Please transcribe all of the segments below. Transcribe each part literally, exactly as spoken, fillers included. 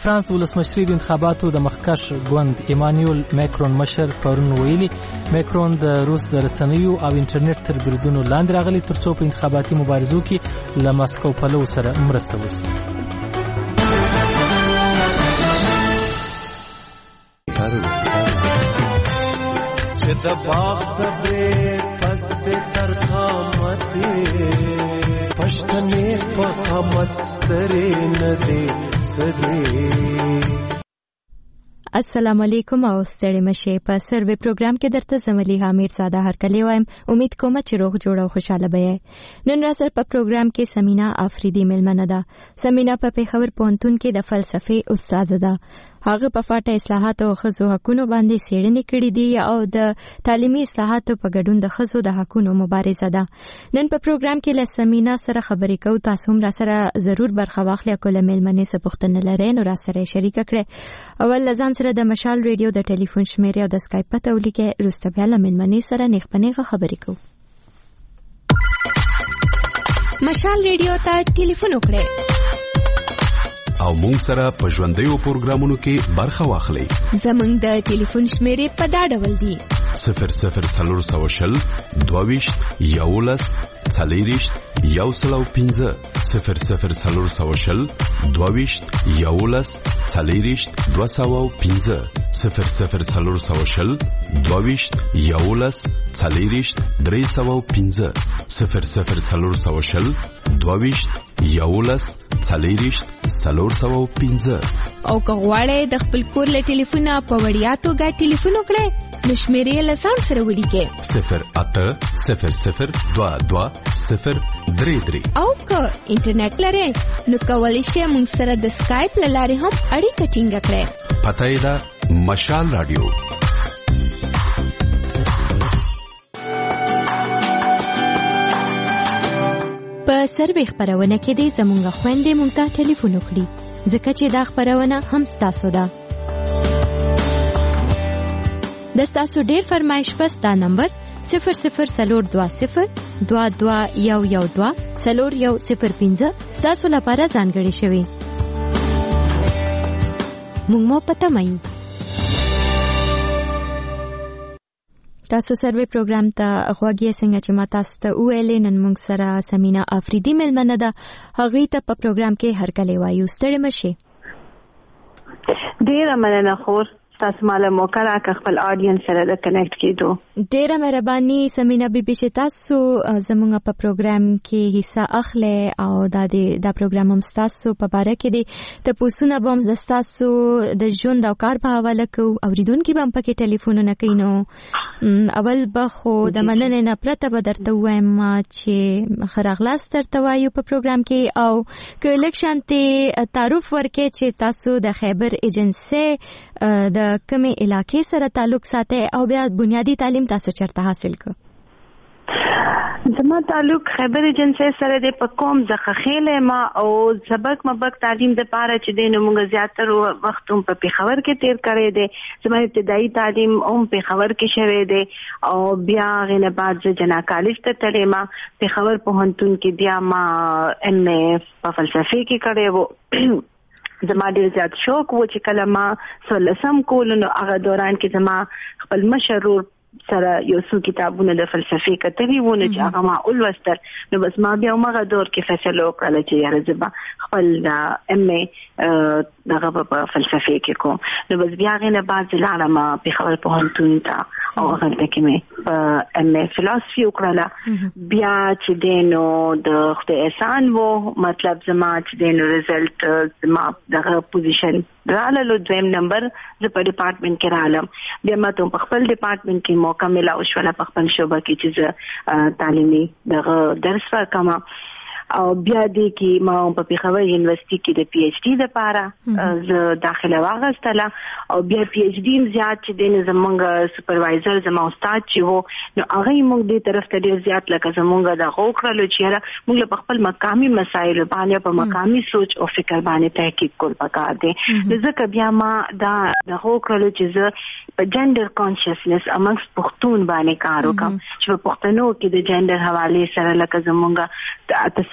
فرانس د ولسمشري د انتخاباتو د مخکش ګوند ایمانوئل ماکرون مشر پرون ویلي ماکرون د روس د رسنیو او انټرنیټ تر بریدونو لاندې راغلی ترڅو په انتخاباتي مبارزو کې له ماسکو پلو سره مرسته وشي. چې د باغ صبرې پسته تر قامته پښتنې په قامت سترې نه دي سدي. السلام علیکم او ستړي مشه. په سروې پروګرام کې درته زملي حامد ساده هر کله وایم. امید کوم چې روغ جوړ او خوشاله به. نن را سره په پروګرام کې سمینا افریدی ملمنه ده. سمینا په پیښور پوهنتون کې د فلسفې استاد ده. هغه په فاټه اصلاحات او ښځو حقوقو باندې څېړنې کړې دي او د تعلیمي اصلاحاتو په ګډون د ښځو د حقوقو مبارزه ده. نن په پروګرام کې له سمینا سره خبرې کوو. تاسو هم را سره ضرور برخه واخلئ. کوله ملمنې څه پوښتنه لرئ نو را سره شریک کړئ. اول لزان سره د مشال ریډیو د ټلیفون شمیره او د اسکایپ پته ولیکئ. وروسته بیا له ملمنې سره نیغ په نیغه خبرې کوو. مشال ریډیو ته ټلیفون وکړئ او مونږ سره په ژوندیو پروګرامونو کې برخه واخلئ. زمونږ د ټلیفون شمیرې په دا ډول دي: صفر صفر څلور سوه شل دوه ویشت یولس څلېرویشت یو سل او پنځه صفر صفر څلور سوه شل دوه ویشت یولس څلېرویشت دوه سوه او پنځه صفر صفر څلور سوه شل دوه ویشت یولس څلېرویشت درې سوه او پنځه صفر صفر څلور سوه شل دوه ویشت یولس څلېرویشت څلور سوه او پنځه. او که غواړئ د خپل کور له ټلیفونه په وړیا توګه ټلیفون وکړئ نو شمیرې له ځان سره ولیکئ: صفر اته صفر صفر دوه دوه صفر درې درې. او که انټرنیټ لرئ نو کولی شئ موږ سره د اسکایپ له لارې هم اړیکه ټینګه کړئ. پته یې ده مشال رادیو. په سروې خبرونه کې دې زمونږ خويندې مونږ ته ټلیفون وکړي ځکه چې دا خبرونه هم ستاسو ده. د ستاسو ډیر فرمایش پس دا نمبر صفر صفر څلور دوه صفر دوه دوه یو یو دوه څلور یو صفر پنځه ستاسو لپاره ځانګړی شوی. مونږ مو پته مایو. تاسو سروې پروګرام ته غوږی څنګه چې ما تاسو ته ویلې نن موږ سره سمینا افریدی ملمنه ده. هغه ته په پروګرام کې هر کله وایو. ستړي مشه. ډیره مننه خور. تاسو مالا موقع راکړه خپل آډینس سره د کنیکټ کېدو. ډیره مهرباني سمینا بیبي چې تاسو زموږ په پروګرام کې حصہ اخلي او دا د پروګرام هم تاسو په باره کې دي ته پوښتنه به هم د تاسو د ژوند او کار په حواله کوو. اوریدونکو به هم پکې ټلیفونونه کوي. نو اول به خو د مننې نه پرته به درته وایم چې ښه راغلاست درته وایو په پروګرام کې او که لږ شانتې تعارف ورکړئ چې تاسو د خیبر ایجنسي د کومې علاقې سره تعلق ساتي او بیا بنیادی تعلیم تاسو چرته حاصل کو؟ زما تعلق خیبر ایجنسي سره د پکوم زخه خېله ما او سبق مبک تعلیم د پاره چې د نومغه زیاتره وخت هم په پیښور کې تیر کړی دی. زما ابتدایي تعلیم هم پیښور کې شوی دی او بیا غنه بعد ز جنا کالج ته تلم. پیښور پوهنتون کې بیا ما ام ا په فلسفه کې کړی وو. زما ډیر زیات شوق و چې کله ما سولسم کول نو هغه دوران کې زما خپل مشرور سره یو څو کتابونه د فلسفې کتلي وو چې هغه ما ولوستل. نو بس ما بیا هغه دور کې فیصله وکړه چې یاره زما خپل ام ا دغه په فلسفې کې کوم. نو بس بیا غنه بعد لاړم پیښور پوهنتون ته او هغه کې مې په ام ا فلسفي وکړه. بیا چې دینو د خدای احسان وو مطلب زما چې دینو رزلټ زما دغه پوزیشن رالو دویم نمبر زه په ډپارټمنټ کې رالم. بیا ما ته په خپل ډپارټمنټ کې موقع ملا او شوله په خپل شوبه کې چې تعلیمي دغه درس ورکوم. او بیا دې کې ما په پیښور یونیورسيټي کې د پی ایچ ډي لپاره ز داخله واغستله او بیا پی ایچ ډي زیات چې د زمونږ سپروایزر زما استاد چې وو نو هغه موږ دې طرف ته ډیر زیات لکه زمونږ د غوکړلو چې موږ په خپل مقامي مسایل باندې په مقامي سوچ او فکر باندې تحقیق کول پکار دي. ځکه بیا ما دا د غوکړلو چې ز په جندر کانشسنس امنګس پښتون باندې کار وکم چې په پښتنو کې د جندر حواله سره لکه زمونږ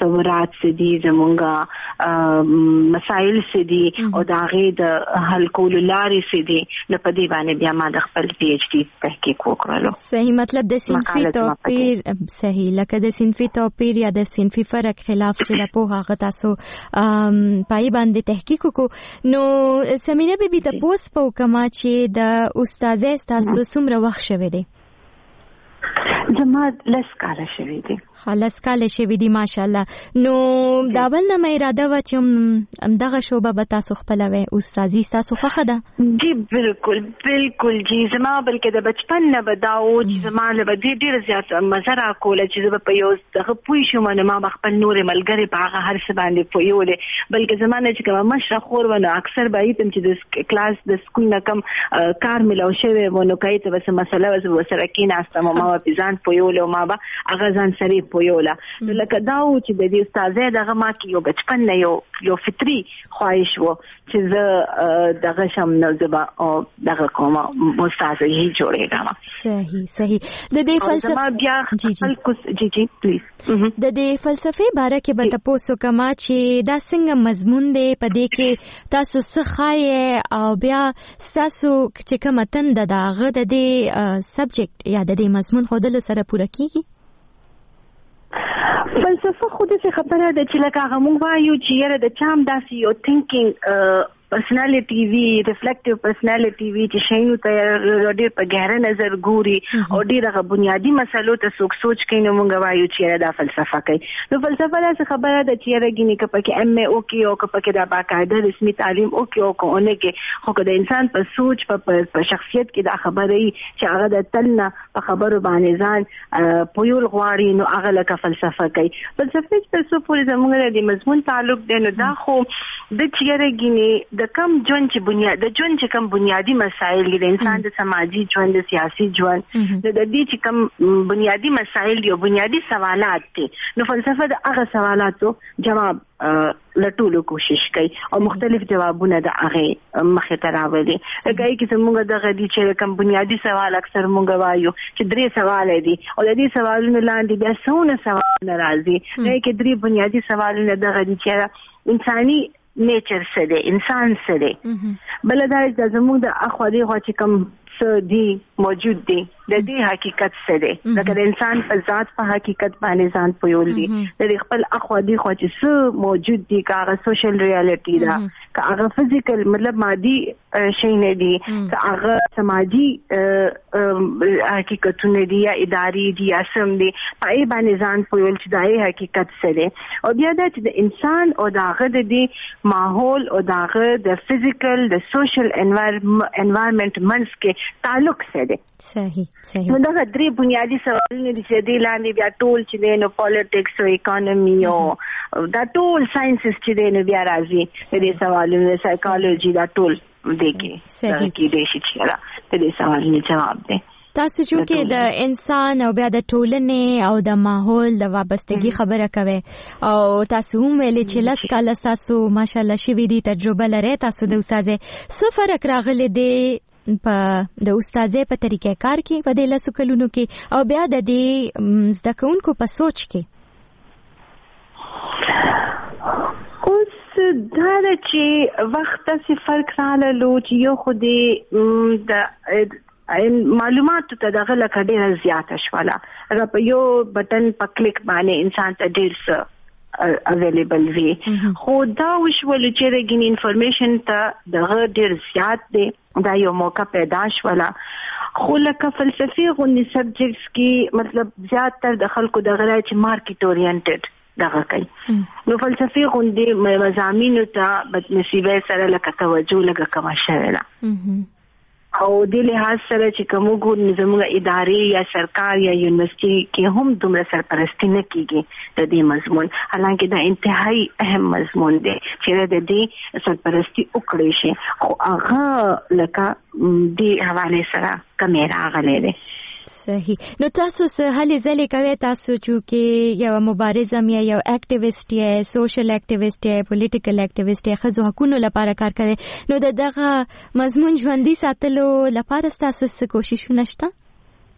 تصورات سدي زمونږه مسائل سدي او دا غي د حل کول لارې سدي نو په دې باندې بیا ما د خپل پی ایچ ډي تحقیق وکړلو. صحیح، مطلب د صنفي توپیر صحیح لکه د صنفي توپیر یا د صنفي فرق خلاف چې د په هغه تاسو پای باندې تحقیق وکړو. نو سمینه بیبي د پوس په کما چې د استاد تاسو څومره وخت شوه دی؟ زما لس کاله شوي دي. لس کاله شوي دي ماشاءالله. نو دا بل نه مې اراده وه چې همدغه شعبه به تاسو خپلوئ. استازي ستاسو خوښه ده؟ جی بالکل بالکل جی. زما بلکې د بچپن نه به دا و چې زما له به ډېره زیاته مزه راکوله چې زه به په یو دغه پوه شم نو ما به خپل نورې ملګرې په هغه هر څه باندې پوهولې. بلکې زما نه چې کومه مشره خور وه نو اکثر به ایتم چې د کلاس د سکول نه کم کار میلاو شوی و نو که ته به څه مسله وه زه به ورسره کېناستم او ما به پې ځان پوهولې او ما به هغه ځان سره پویولا. نو لکه دا و چې د دې استادې دغه ما کې یو بچپن نه یو یو فطري خواهش و چې زه دغه شم نو زه به دغه کوم استاد یې جوړېږم. صحیح صحیح. د دې فلسفه بیا خلکو جی جی پلیز د دې فلسفي باره کې به تاسو کومه چې دا څنګه مضمون دی په دې کې تاسو څه خایې او بیا تاسو چې کومه تنده ده هغه د دې سبجیکټ یا د دې مضمون خودلو سره پوره کیږي؟ فلسفه خو دې خبره ده چې لکه هغه موږ وایو چې یاره د چا هم داسې یو تھنکینګ پرسنالټي وی ریفلیکټیو پرسنالټي وی چې شینو ته ډېر په ګهره نظر ګوري او ډېر هغه بنیادی مسلو ته څوک سوچ کوي نو موږ وایو چې دا فلسفه کوي. نو فلسفه دا څه خبره ده چې راګینی که پکې ایم ای او کې او که پکې دا باقاعده رسمي تعلیم او کې او کوونه کې خو که د انسان په سوچ په شخصیت کې دا خبره ای چې هغه د تلنه په خبرو باندې ځان پویول غواړي نو هغه لکه فلسفه کوي. فلسفه چې تاسو پورې زموږ د مضمون تعلق دی نو دا خو د چې راګینی د کم ژوند چې بنیاد د ژوند چې کم بنیادی مسایل دي د انسان د سماجی ژوند د سیاسي ژوند د دې چې کم بنیادی مسایل دي او بنیادی سوالات دي نو فلسفه د هغه سوالاتو جواب لټولو کوشش کوي او مختلف جوابونه د هغه مخې ته راوړي. لکه چې موږ دغه دي چې کم بنیادی سوال اکثر موږ وایو چې درې سوال دي او د دې سوالونو لاندې بیا څونه سوال راځي. نو کې درې بنیادی سوالونه دغه دي چې انساني نیچر څه دی، انسان څه دی، بل دا چې زموږ د اخوا دی خوا چې کوم څه دی موجود دی د دې حقیقت څه دی. لکه د انسان په ذات په حقیقت باندې ځان پویول دي د خپل اخوا دی خوا چې څه موجود دي که هغه سوشل ریالټي ده که هغه فزیکل مطلب مادي شی نه دي که هغه سماجی حقیقتونه دي یا اداري دي یا سم دي پای باندې ځان پویول چې دا یې حقیقت څه دی. او بیا دا چې د انسان او د هغه د دې ماحول او د هغه د فزیکل د سوشل انوایرمنټ منځ کې تعلق څه دی. صحیح صحیح. نو دا درې بنیادی سوالونه دي چې د لاندې بیا ټول چې دی نو پالیټکس او اکانومي او دا ټول ساينسز چې دی نو بیا راځي د دې سوالونو سایکالوجي دا ټول دی کې صحیح کې دي چې را د دې سوالونو جواب دی. تاسو چې د انسان او بیا د ټولنې او د ماحول د وابستګي خبره کوي او تاسو هم ویلي چې لاس کاله تاسو ماشاءالله شوي دي تجربه لري تاسو د استاد څه فرق راغلی دی په د استادې په طریقې کار کې په دې لاسو کلونو کې او بیا د دې زده کوونکو په سوچ کې؟ اوس دا ده چې وخت داسې فرق راغلو چې یو خو دې د معلوماتو ته دغه لکه ډېره زیاته شوله. هغه په یو بټن په کلیک باندې انسان ته ډېر څه اویلیبل وي خو دا وشول چې رګین انفارمیشن ته دغه ډېر زیات دی دا یو موقع پیدا شوله. خو لکه فلسفي غونې سبجیکټس کې مطلب زیات تر د خلکو دغه راځي چې مارکیټ اورینټډ دغه کوي نو فلسفي غونې مضامینو ته بدنصیبه سره لکه توجه لګه کما شوه ده او د لحاظ سره چې کوم ګور زموږ ادارې یا سرکار یا یونیورسيټي کې هم دومره سرپرستی نه کیږي د دې مضمون حالانکه دا انتهایی اهم مضمون دی چې د دې سرپرستی وکړي شي خو هغه لکه د حواله سره کمیرا غلې ده. صحیح. نو تاسو سه هلې ځلې کوي تاسو چې یو مبارز ام یا یو اکټیویسټ یا سوشل اکټیویسټ یا پولیټیکل اکټیویسټ یا خزو حقوقو لپاره کار کوي نو دغه مضمون ژوندۍ ساتلو لپاره تاسو څه کوشش نشته؟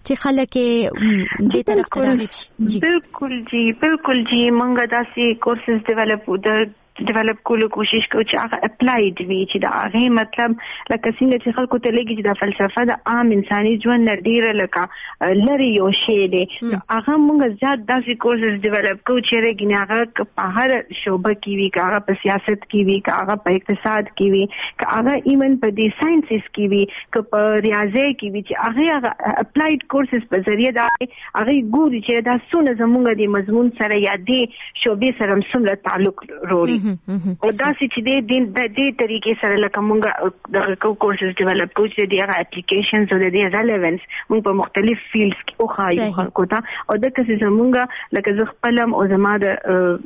چې خلک دې طرف ته راغلي. بالکل جی بالکل جی مونږ داسې کورسز ډیولپ د ډیولپ کولو کوشش کوو چې هغه اپلایډ وي چې دا هغه مطلب لکه څنګه چې خلکو ته لګي چې د فلسفه د عام انساني ژوند نه ډیره لکه لري یو شی دی هغه موږ زیات داسې کورسز ډیولپ کوو چې رګنه هغه په هر شوبه کې وي که هغه په سیاست کې وي که هغه په اقتصاد کې وي که هغه ایمن په دې ساينسز کې وي که په ریاضي کې وي چې هغه اپلایډ کورسز په ذریعہ دا هغه ګوري چې دا څونه زموږ د مضمون سره یا د شوبې سره څومره تعلق لري او دا چې د دې د دې طریقې سره لکه موږ د کورسز ډیولپ کوو چې د هغه اپلیکیشنز او د دې ریلیونس موږ په مختلف فیلډز کې او خایو خلکو ته او د کسې زموږ لکه زه خپلم او زما د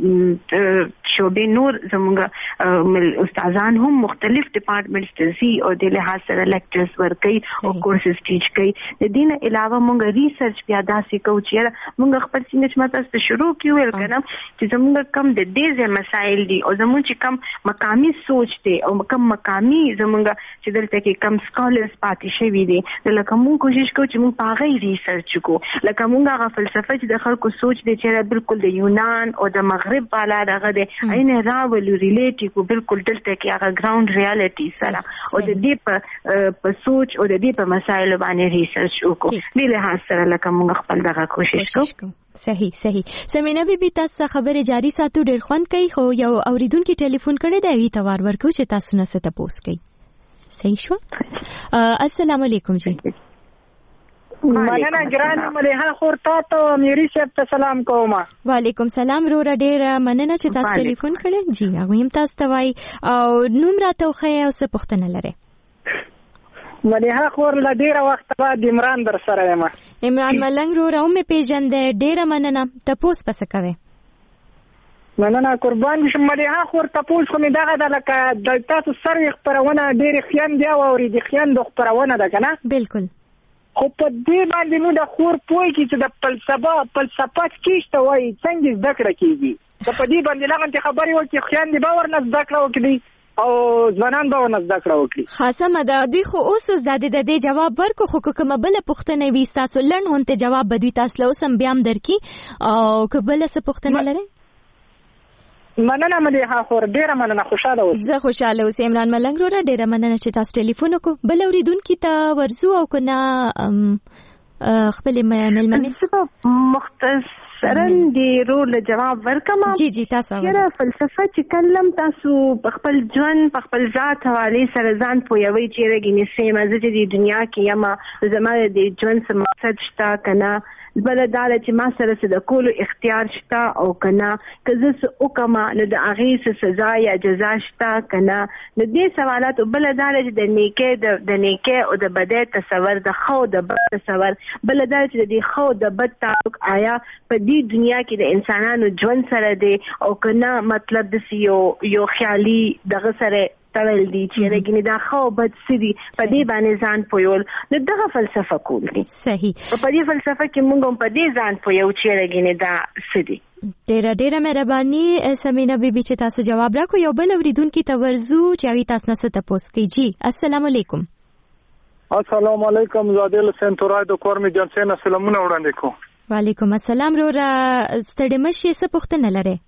شوبې نور زموږ استادان هم مختلف ډپارټمنټس ته ځي او د لحاظ سره لیکچرز ورکوي او کورسز ټیچ کوي. د دې نه علاوه موږ ریسرچ بیا داسې کوو چې موږ خپل څنګه چې ماته ست شروع کیو ول کنه چې زموږ کم د دې مسایل دي او زموږ چې کم مقامی سوچ دی او کم مقامی زموږ چې دلته کې کم سکالرز پاتې شوي دي لکه موږ کوشش کوو چې موږ په هغه ریسرچ وکړو لکه موږ هغه فلسفه چې د خلکو سوچ دی چې بالکل د یونان او د مغرب بالا دغه دی عین راولو ریلیټ کو بالکل دلته کې هغه ګراوند ریالټي سره او د دې په په سوچ او د دې په مسایلو باندې ریسرچ وکړو بل لحاظ سره لکه موږ خپل دغه کوشش کوو. صحیح صحیح. سمینا بیبي تاسو خبره جاری ساتو ډېر خوند کوي خو یو اوریدونکو ټلیفون کړی دی وی توار ورکو چې تاسو نه ست پوس کوي. صحیح شو. السلام علیکم جی. مننه ګرانه مليحه خور تاسو میری صاحب ته سلام کوم. وعلیکم سلام رو ډېر مننه چې تاسو ټلیفون کړی. جی هغه هم تاسو ته وای او نوم راته خو او څه پوښتنه لري. مليحه خور له ډیره وخت بعد عمران در سره یم. عمران ملنګ رو راو مې پیژندې ډیره مننه تاسو پس کوي. مننه قربان شم مليحه خور تاسو خو مې دغه د لکه د تاسو سره خبرونه ډیره خیان دی او د خیان د خبرونه ده کنه. بالکل. خو په دې باندې نو د خور پوي کې چې د فلسفه فلسفه کیشته وای څنګه ذکر کیږي. په دې باندې لغه خبري وکي خیان دی باور نه ذکر وکړي او ځوانان به ونه ذکر وکړي. خاصه مدادي خو اوس د دې د جواب ورکو خو کومه بل پوښتنه وي تاسو لړن هونته جواب بدوي تاسو له سم بیا هم درکې او کبل څه پوښتنه لري. مننه مليحه خور ډیره مننه خوشاله اوسئ. زه خوشاله اوسم عمران ملنګ رو ډیره مننه چې تاسو ټلیفون وکړو. بل اوریدونکو ته ورزو او کنه خپل ملمنې مختصرا دی رول جواب ورکم. جی جی تاسو یره فلسفه چې کلم تاسو په خپل ژوند په خپل ذات حواله سره ځان پویوي چې رګینې سیمه چې د دنیا کې یم زموږ د ژوند څه مقصد شته کنه بل دا چې ما سره څه د کولو اختیار شته او کنه که زه څه وکم نو د هغې څه سزا یا جزا شته کنه. نو دې سوالات بل دا چې د نیکۍ د نیکۍ او د بدۍ تصور د ښه او د بد تصور بل دا چې د دې ښه او د بد تعلق آیا په دې دنیا کې د انسانانو ژوند سره دی او کنه مطلب د یو یو خیالي دغه سره تړل دي چې رګنی دا خو بد سدي په دې باندې ځان پویول نو دغه فلسفه کول دي. صحیح. په دې فلسفه کې موږ هم په دې ځان پویو چې رګنی دا سدي. ډیره ډیره مهرباني سمینا بیبي چې تاسو جواب راکو. یو بل اوریدونکو ته ورزو چې هغه تاسو نه ست پوس کوي. جی السلام علیکم. السلام علیکم زادل سنتورای د کورمي جنسینا سلامونه وړاندې کوم. وعلیکم السلام رو را ستړي مشه څه پوښتنه لري.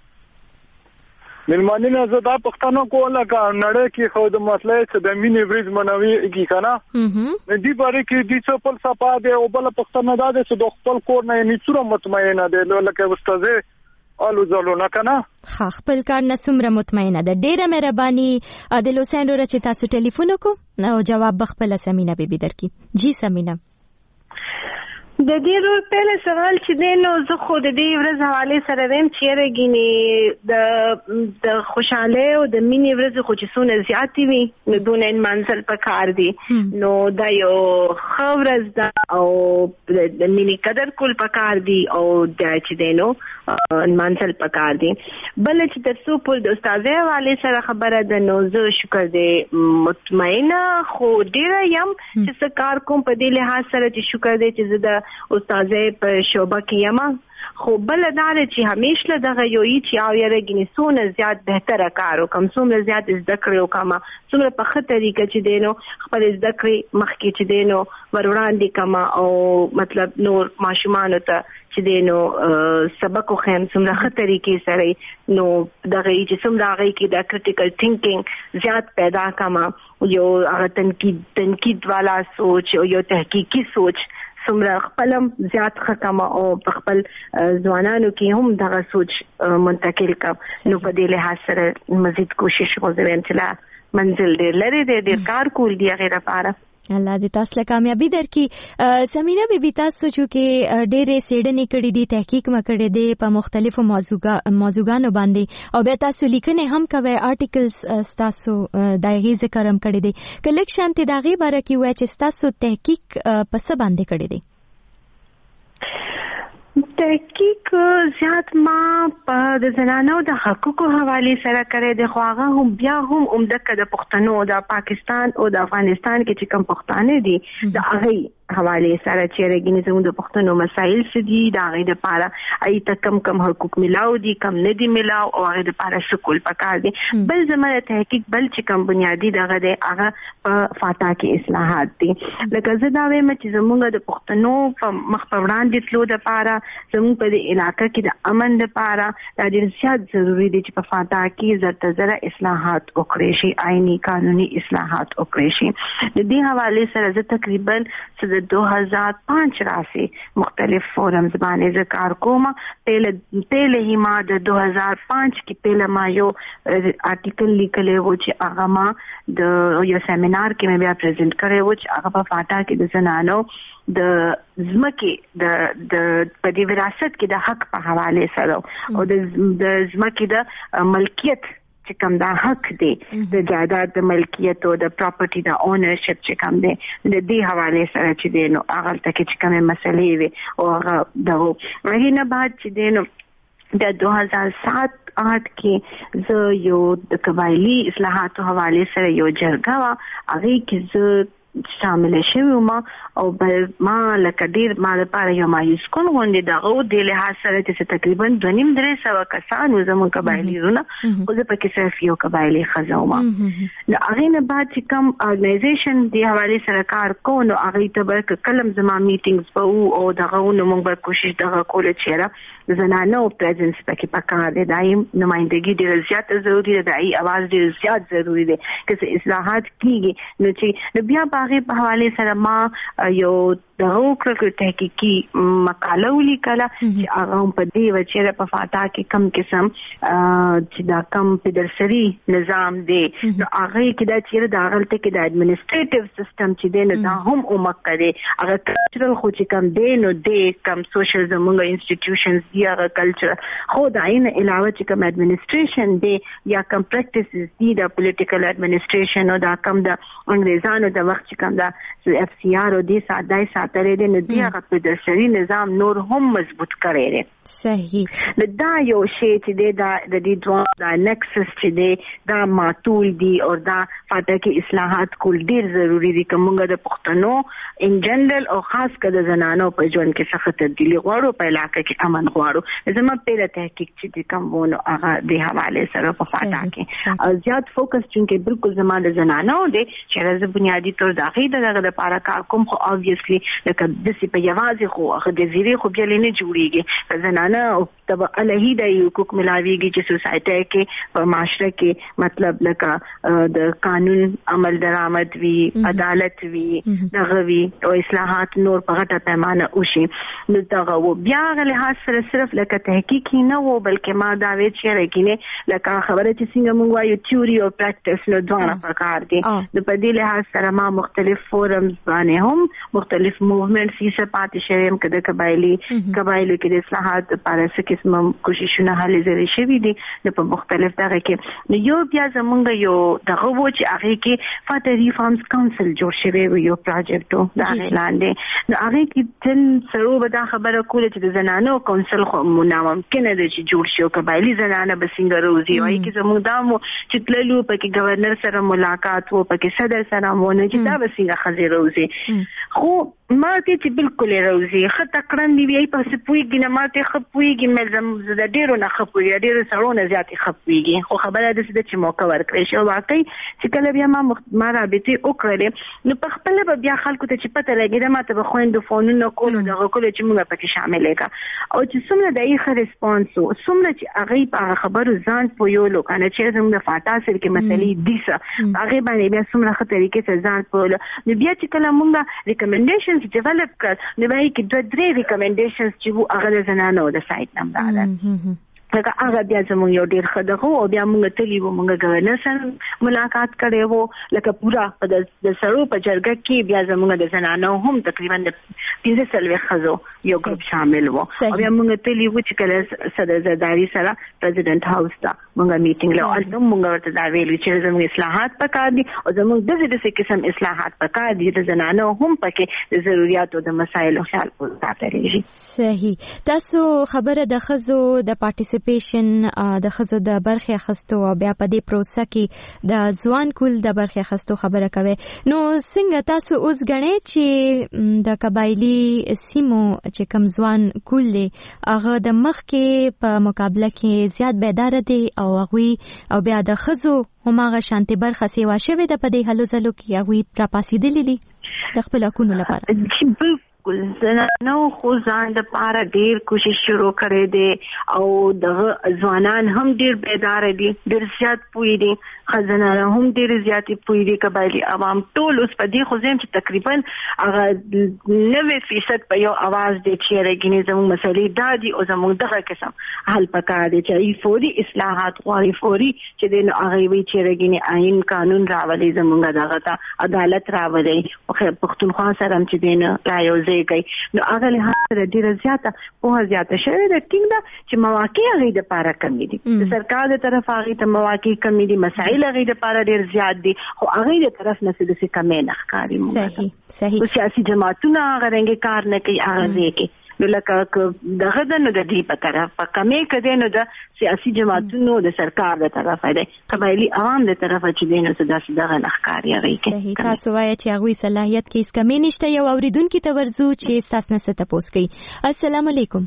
ملمانی نه زه دا پښتنه کوله کا نړۍ کې خو د مسلې څخه د مینې بریج منوي کی کنه نه دی باره کې د څه فلسفه ده او بل پښتنه ده چې د خپل کور نه نیڅوره مطمئنه ده لکه استاذه الو زلو نه کنه ها خپل کار نه څومره مطمئنه ده. ډیره مهرباني عادل حسین رو چې تاسو ټلیفون وکړو نو جواب بخپل سمینا بیبي درکې. جی سمینا. د دې رول په سوال چې دینو زه خو د دې ورځ حواله سره ویم چې رګینی د د خوشاله او د مینې ورځ خو چې څونه زیاتې وي نو دونه منزل پکار دي نو دا یو خبرز دا او د مینې قدر کول پکار دي او د چې دینو منزل پکار دي. بل چې تاسو په د استاد حواله سره خبره ده نو زه شکر دې مطمئنه خو ډیره یم چې څه کار کوم په دې لحاظ سره چې شکر دې چې زه د استاد په شوبه کې یم خو بل دا چې همیشه دغه یو چې او یې رګنیسونه زیات بهتره کارو کوم څومره زیات زده کړو کما څومره په خطر طریقه چې دینو خپل زده کړې مخکې چې دینو وروړاندې کما او مطلب نور ماشومان ته چې دینو سبق خو هم څومره خطر طریقې سره نو دغه چې څومره هغه کې د کریټیکل تھینکینګ زیات پیدا کما یو هغه تنقید تنقید والا سوچ او یو تحقیقي سوچ څومره خپلم زیات خکما او خپل ځوانانو کې هم دغه سوچ منتقل کا نو په دې لحاظ سره مزید کوشش وکړم چې لا منزل ډېر لري ډېر کار کول دی غیر لپاره الله دې تاسو له کامیابی درکړي سمینا بیبي تاسو چې ډېرې سیډنې کړې دي تحقیق مکړې دي په مختلفو موضوعا موضوعانو باندې او بیا تاسو لیکنې هم کوي آرټیکلز تاسو دایغي ذکر هم کړې دي کله شانتي داغي باره کې وای چې تاسو تحقیق په څه باندې کړې دي تحقیق زیات ما په د زنانو د حقوقو حواله سره کړی د خواغه هم بیا هم عمدک د پښتنو د پاکستان او د افغانستان کې چې کم پښتانه دي د هغه حواله سره چې رګینې زموږ د پښتنو مسایل سدي د هغه د پاره ای ته کم کم حقوق ملاو دي کم نه دي ملاو او هغه د پاره سکول پکار دي بل زموږ تحقیق بل چې کم بنیادی دغه د هغه په فاتا کې اصلاحات دي لکه زه دا وایم چې زموږ د پښتنو په مخ په وړاندې تلو د پاره زموږ په دې علاقې کې د امن لپاره د ډېر زیات ضروری دي چې په فاتا کې زړه زړه اصلاحات وکړي شي آئینی قانوني اصلاحات وکړي شي د دې حواله سره زه تقریبا د دو هزار پانچ راسي مختلف فورمز باندې ذکر کوم پهله پهله هی ما د دو هزار پانچ کې پهله ما یو آرټیکل لیکلی و چې هغه ما د یو سیمینار کې مې بیا پریزنټ کړی و چې هغه په فاتا کې د زنانو د زمکه د د په دې وراثت کې د حق په حواله سره او د د زمکه د ملکیت چې کوم دا حق دی د جایداد د ملکیت او د پراپرټي د اونرشپ چې کوم دی د دې حواله سره چې دی نو هغه تک چې کومه مسلې وي او هغه دغه رهینه بعد چې دی نو د دو هزار سات آټ کې زه یو د قبایلی اصلاحاتو حواله سره یو جرګه وا هغه کې زه شامل شوم ما او بل ما لکه ډیر ما لپاره یو مایوس کون غونډه دغه د لحاظ سره چې تقریبا دوه نیم درې سو کسان زمون قبایلی رونه خو زه پکې صرف یو قبایلی خزاوم نو هغه نه بعد چې کوم ارګنایزیشن دی حواله سره کار کوو نو هغه ته به کلم زما میټینګز په او دغه نو موږ به کوشش دغه کوله چې زنانو پریزنس پکې پکار دی دایم نمائندګي ډیر زیات ضروری ده دای आवाज ډیر زیات ضروری ده چې اصلاحات کیږي نو چې بیا هغه په حواله سره ما یو د اوکرو تحقیقي مقاله ولیکله چې هغه په دې وجه په فاتا کې کم قسم چې دا کم پیدرسري نظام دی نو هغه کې دا چې دا غلطه کې د اډمنسټریټیو سیستم چې دی نو دا هم اومکه دی هغه کلچرل خو چې کم دی نو دی کم سوشل زمونږ انسټیټیوشنز دی هغه کلچر خو دا نه علاوه چې کم اډمنسټریشن دی یا کم پریکټیسز دی د پولیټیکل اډمنسټریشن او دا کم د انګریزانو د وخت چې کم دا اف سی آر او دی ساده ساتره دي نو دی هغه پیدرسري نظام نور هم مضبوط کړي دي صحیح دا یو شی چې دی دا د دې دوه دا نکسس چې دی دا معطول دي او دا فاته کې اصلاحات کول ډیر ضروری دي کومه د پښتنو ان جنرال او خاص کر د زنانو په ژوند کې سخت تبدیلی غواړو په علاقې کې امن غواړو زما په تحقیق چې کوم ونه هغه د حواله سره په فاته کې او زیات فوکس چې بالکل زما د زنانو دی چې راز بنیادی تور داخلي دغه د پاره کار کوم خو obviously لکه د سی په یوازې خو هغه د زیری خو بیا نه جوړیږي زنانه او تبع الهیده حقوق ملاویږي چې سوسایټي کې په معاشره کې مطلب لکه د قانون عمل درآمد وی عدالت وی دغه وی او اصلاحات نور په غټه پیمانه وشي نو دغه و بیا غل حاصل صرف لکه تحقیقي نه و بلکې ما دا وی چې راکینه لکه خبره چې څنګه مونږ وایو تیوري او پریکټیس نو دواړه پکار دي د په دې لحاظ سره ما مختلف فورمز باندې هم مختلف موومېنټس یې سپاتې شوم کده قبایلی قبایلو کې د اصلاحات لپاره څه قسم کوششونه هلي زري شوي دي په مختلف دغه کې نو یو بیا زمونږ یو دغه و چې هغه کې فاته ریفارمز کونسل جوړ شوی و یو پروجیکټ دا اعلان دی نو هغه کې تل سره به دا خبره کوله چې د زنانو کونسل خو ناممکن دی چې جوړ شي او قبایلی زنانه به څنګه روزي وایي چې زموږ دامو چې تللو پکې گورنر سره ملاقات وو پکې صدر سره مونږ چې دا به څنګه خزي روزي خو ماته چې بالکل روزي خطه کړن دی وی په سپويږي نه ماته خپويږي مې زم د ډیرو نه خپويږي ډیرو سړونه زیات خپويږي خو خبره ده چې موقع ورکړي شو واقعي چې کله بیا ما ما رابطه وکړلې نو په خپل بیا خلکو ته چې پته لګي دا ماته به خويندو فونونو کولو دغه کولو چې موږ پکې شامل کا او چې څومره د یې ریسپانس او څومره چې هغه په خبرو ځان پویولو کنه چې زموږ د فاتاسر کې مسلې دي څه هغه باندې بیا څومره خطرې کې ځان پویولو نو بیا چې کله موږ ریکمنډیشن ډیولپ کړ نو به کې دوه درې ریکمنډیشنز چې وو هغه د زنانو د سایت نم راغله لکه هغه بیا زموږ یو ډیر خدغه او بیا موږ تلی وو موږ گورنر سره ملاقات کړې وو لکه پورا د سړو په جرګه کې بیا زموږ د زنانو هم تقریبا د پنځه سلوي خزو یو ګروپ شامل وو او بیا موږ تلی وو چې کله صدر زرداری سره پریزیدنت هاوس ته موږ میټینګ له اول موږ ورته دا ویلو چې زموږ اصلاحات پکار دي او زموږ د دې قسم اصلاحات پکار دي د زنانو هم پکې د ضرورتو د مسایلو خیال پوره صحیح تاسو خبره د خزو د پارټیسیپیشن پیشن د خزو د برخه اخستو او بیا په دې پروسه کې د ځوان کول د برخه اخستو خبره کوي نو څنګه تاسو اوس غنئ چې د قبایلی سیمو چې کم ځوان کول له هغه د مخ کې په مقابله کې زیات بیدار دي او هغه او بیا د خزو هماغه شانتي برخه سیوا شوه د په دې هلو زلو کې هغه را پاسېدلې دي د خپل حقوقو لپاره زنانو خو ځان د پاره ډیر کوشش شروع کړي دي او د ځوانان هم ډیر بیدار دي ډیر زیات پوي دي خزانه هم ډیر زیات پوي دي قبایلی عوام ټول اوس په دې خو زم چې تقریبا هغه نوي فیصد په یو आवाज دي چې رګینې زموږ مسلې دادي او زموږ دغه قسم حل پکار دي چې فوري اصلاحات غواړي فوري چې د هغه وی چې رګینې آئین قانون راولي زموږ دغه ته عدالت راولي او پښتونخوا سره چې دین رايوځي کوي نو هغه له هغه ډیره زیاته په زیاته شوه د ټینګ دا چې مواقع غي د پاره کمی دي د سرکار د طرف هغه ته مواقع کمی دي مسایل غي د پاره ډیر زیات دي او هغه د طرف نه څه د کمی نه ښکاری مو صحیح صحیح سیاسي جماعتونه هغه رنګ کار نه کوي هغه کې نو لکه دغه د نو د دې په طرف په کمی کده نو د سیاسي جماعتونو د سرکار د طرف دی قبایلی عوام د طرف چې دینو څه داسې دغه نخکاری غي کې صحیح تاسو وایي چې هغه صلاحیت کې اس کمی نشته یو اوریدونکو ته ورزو چې تاسو نه ست پوس کوي السلام علیکم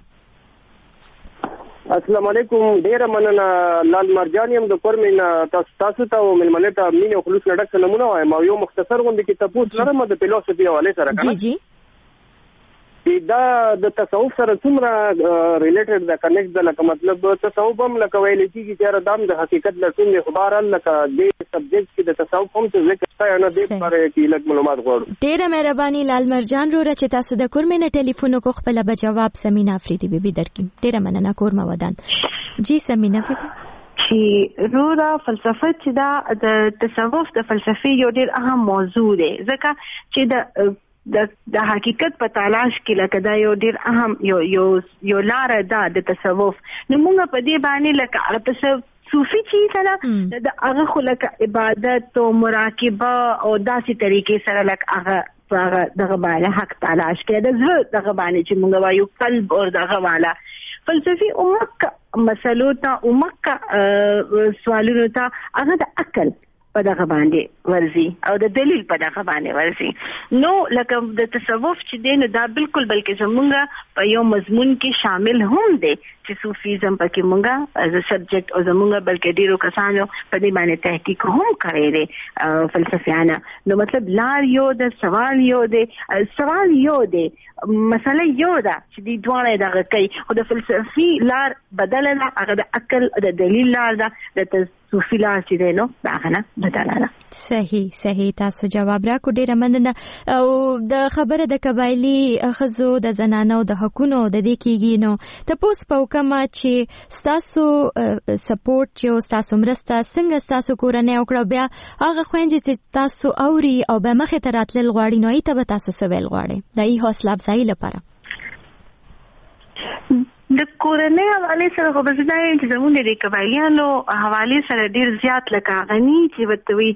السلام علیکم ډیر مننه لال مرجانیم د کورمن تاسو تاسو ته ملمنه ته مين خلوص لډک نمونه وایم او یو مختصر غونډه کې تاسو لرم د فلسفي حواله سره جی جی دا د تصوف سره څومره ریلیټډ د کنیکټ د لکه مطلب تصوف هم لکه ویل کیږي چې دام د حقیقت لټون د خبر لکه د سبجیکټ کې د تصوف هم څه ذکر شته نه د لپاره کې لږ معلومات غواړم ډیره مهرباني لال مرجان رو چې تاسو د کورمنه ټلیفون کو خپل به جواب سمینا افریدی بیبي درکې ډیره مننه کورما ودان جی سمینا بیبي چې رورا فلسفه چې دا د تصوف د فلسفي یو ډیر اهم موضوع دی ځکه چې د د د حقیقت په تلاش کې لکه دا یو ډیر اهم یو یو یو لار ده د تصوف نو موږ په دې باندې لکه تصوف صوفي چې سره د هغه خلک عبادت او مراقبه او داسې طریقې سره لکه هغه هغه دغه باندې حق تلاش کې د زړه دغه باندې چې موږ وایو قلب او دغه والا فلسفي امک مسلو ته امک سوالونو ته هغه د عقل په دغه باندې ورزي او د دلیل په دغه باندې ورزي نو لکه د تصوف چې دین دا بالکل بلکې زمونږه په یو مضمون کې شامل هم دي چې صوفیزم پکې مونږه از ا سبجیکټ او زمونږه بلکې ډیرو کسانو په دې باندې تحقیق هم کړی دي فلسفیانه نو مطلب لار یو د سوال یو دی سوال یو دی مسله یو ده چې د دوه دغه کوي او د فلسفي لار بدل نه هغه د عقل او د دلیل لار ده د صوفي لار چې دی نو دا غنه بدل نه صحیح صحیح تاسو جواب را کو ډیره مننه او د خبره د قبایلی خزو د زنانو د حقونو د دې کېږي نو تاسو په کومه چې تاسو سپورټ چې تاسو مرسته څنګه تاسو کورنۍ او کړه بیا هغه خويندې چې تاسو اوري او به مخه تراتل غواړي نو ای ته تاسو سوال غواړي د ای حوصله افزایی لپاره د کورنۍ حواله سره خو بس دا چې زموږ د قبایلیانو حواله سره ډیر زیات لکه غني چې وتوي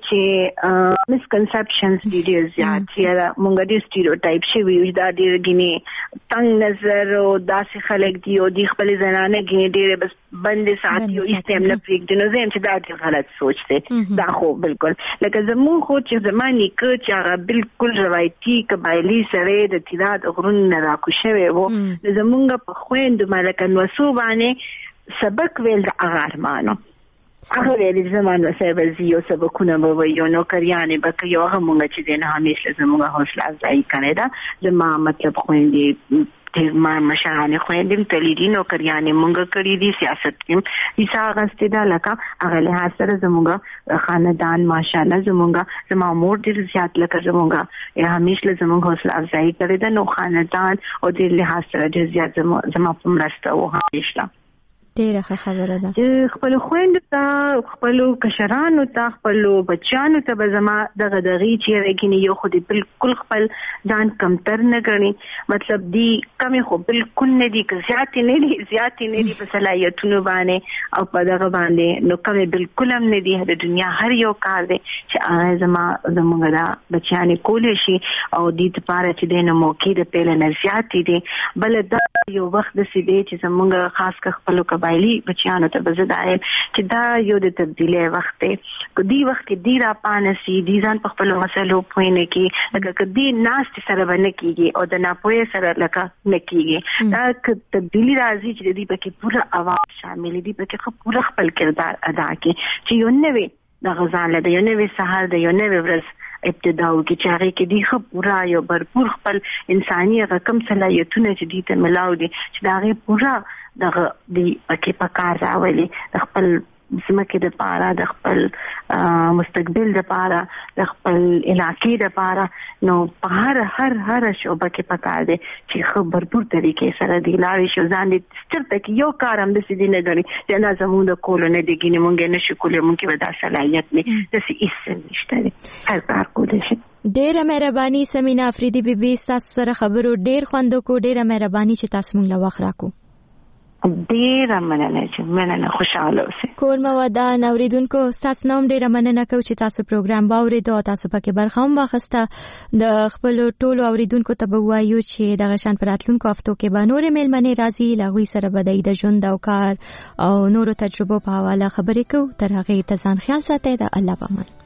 چې مسکنسپشنز ډیر زیات چې مونږ د سټیریوټایپ شي وي دا ډیر غني تنگ نظر او داسې خلک دی او د خپل زنانه غني ډیر بس باندې ساتي او استعمال پریک د نو زم چې دا ډیر غلط سوچ دی دا خو بالکل لکه زموږ خو چې زماني کې چې هغه بالکل روایتي قبایلی سره د تیراد غرون نه راکوشوي وو زمونږ په خويند ملک نو سو باندې سبق ویل د اغارمانو هغه ویل زمانو سره زیو سبقونه به یو نو کریانه به یو هغه مونږ چې دنه همیشه زمونږ حوصله افزایی کړي دا زما مطلب خويندې ما مشرانه خويندم تلیدینو کریانه مونږ کړی دي سیاست کې ایسا غسته دا لکه هغه له سره زمونږ خاندان ماشاءالله زمونږ زما مور دې زیات لکه زمونږ همیشه زمونږ حوصله افزایی کړي دا نو خاندان او دې له سره دې زیات زما په مرسته و همیشه ډیره خبره ده چې خپل خويند ته خپل کشرانو ته خپل بچانو ته به زما دغه دغی چې رګینی یو خو دې بالکل خپل ځان کمتر نه غني مطلب دی کمی خو بالکل نه دی که زیات نه دی زیات نه دی په صلاحیتونو باندې او په دغه باندې نو کمی بالکل هم نه دی د دنیا هر یو کار دی چې هغه زما زموږ دا بچیانې کولې شي او دې لپاره چې د نو موقع د پیل نه زیات دي بل دا یو وخت د سیدې چې زموږ خاص کا خپل قبایلی بچیانو ته بزدای چې دا یو د تبدیلی وخت دی کو دی وخت کې دی را پانسي دی ځان په خپل مسلو پوینه کې لکه کدی ناست سره باندې کیږي او د ناپوهه سره لکه نکیږي دا تبدیلی راځي چې دی پکې پوره اواز شامل دي پکې پوره خپل کردار ادا کوي چې یو نوې د غزان له یو نوې سهار د یو نوې ورځ ابتداو کې چې هغه کې دی خو پورا یو برپور خپل انساني رقم صلاحیتونه چې دي ته ملاو دي چې دا غي پورا دغه دی پکې پکار راولي د خپل زمکه د پاره د خپل مستقبل د پاره د خپل علاقې د پاره نو په هر هر هر شوبه کې پکار دي چې خو برپور طریقې سره دی لاري شو ځان دې سترته کې یو کار هم د سې نه غړي چې نه زموږ د کول نه دیګینه مونږ نه شو کولای مونږ ودا صلاحیت نه د سې ایست نشته هر کار کولای شي ډیره مهرباني سمینا افریدی بی بی تاسو سره خبرو ډیر خوند کو ډیره مهرباني چې تاسو مونږ لا وخت راکو ډیره مننه چې مننه خوشاله اوسئ کور مو ودان اوریدونکو تاسو نوم ډیره مننه کوم چې تاسو پروګرام باورید او تاسو پکې برخه هم واخسته د خپل ټولو اوریدونکو ته به وایو چې د غشن پراتلونکو هفتو کې به نور میلمنې راځي لغوي سره بدای د ژوند او کار او نورو تجربو په حواله خبرې کوو تر هغه ته ځان خیال ساتئ د الله پامان